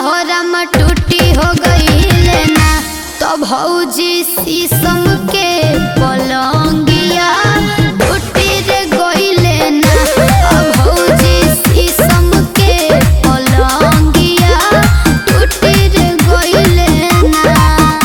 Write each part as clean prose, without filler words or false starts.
हो रामा टूटी हो गई ना। तो भौजी शीशम के पलंगिया टूटी रे गइले ना। भौजी शीशम के पलंगिया टूटी रे गइले ना।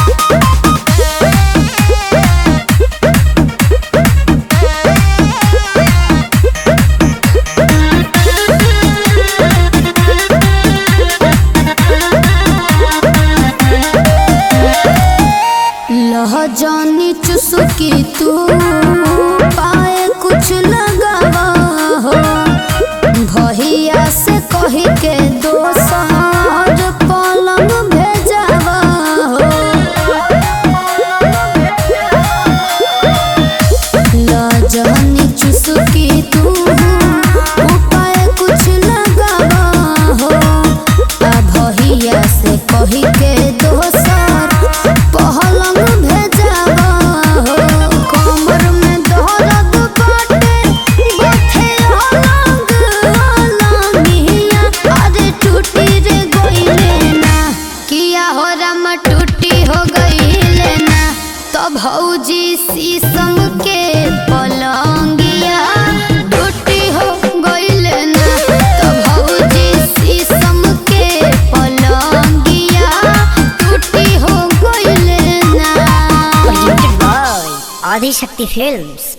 लहजानी चुसकी तू पाए कुछ लगावा हो। भैया से कही के दोसर पलंग भेजावा हो। लहजानी चुसकी तू पाए कुछ लगावा हो। भैया से कही के दोसर पलंग भेजावा हो। कमर में दर्द बाटे बथे अलग अलगिया। अरे टूटी रे गइले ना। किया हो रामा टूटी हो गइले ना। तो भौजी शीशम के पलंगिया टूटी हो गइले ना। तो भौजी शीशम के पलंगिया टूटी हो गइले ना। आदि शक्ति फिल्म्स।